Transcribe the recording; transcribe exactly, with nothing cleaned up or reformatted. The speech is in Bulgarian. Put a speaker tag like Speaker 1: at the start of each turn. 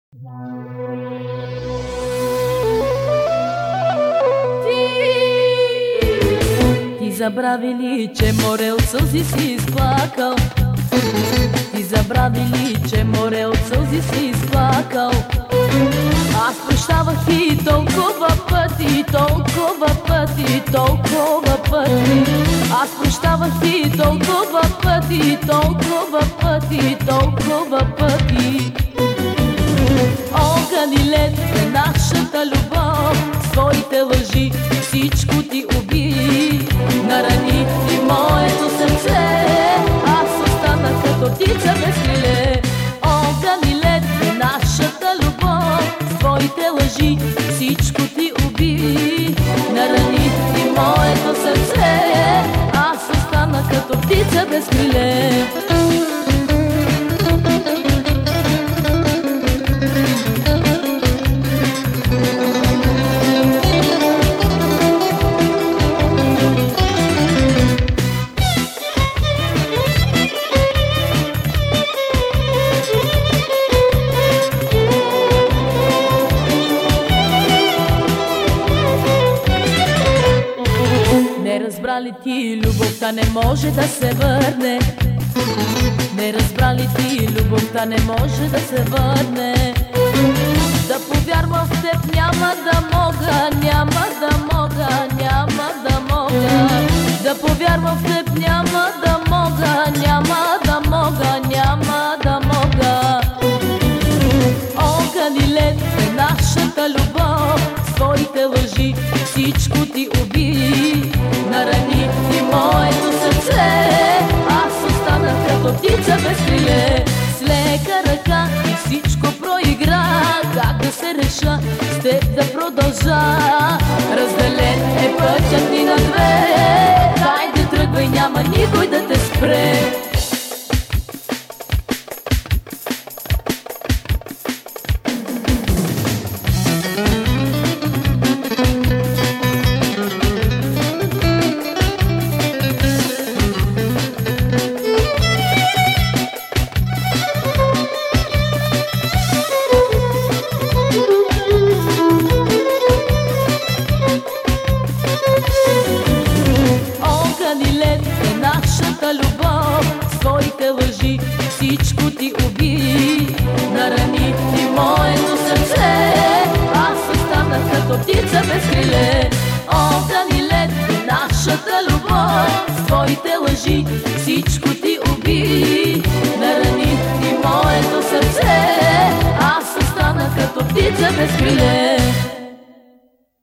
Speaker 1: Ти забрави ли, че море от сълзи си изплакал? Ти забрави ли, че море от сълзи си изплакал? Аз прощавах ти толкова пъти, толкова пъти, толкова пъти. Аз прощавах ти толкова пъти, толкова пъти, толкова пъти. Огън и лед е нашата любов, своите лъжи всичко ти уби. Нарани ти моето сърце, аз останах като птица без криле. Огън и лед е нашата любов, своите лъжи всичко ти уби. Нарани ти моето сърце, аз останах като птица без криле. Не разбра ли ти, любовта не може да се върне? Не разбра ли ти, любовта не може да се върне? Да повярвам в теб няма да мога, няма да мога, няма да мога. Да повярвам в теб няма да мога, няма да мога, няма да мога. Огън и лед е нашата любов, своите лъжи всичко ти уби. Нарани ти моето сърце, аз останах като птица без криле. С лека ръка и всичко проигра, как да се реша с теб да продължа. Разделен е пътят ни на две, хайде тръгвай, няма никой да те спре. Нашата любов, своите лъжи всичко ти уби. Нарани ти моето сърце, аз останах като птица без криле. Огън и лед, нашата любов, своите лъжи всичко ти уби. Нарани ти моето сърце, аз останах като птица без криле.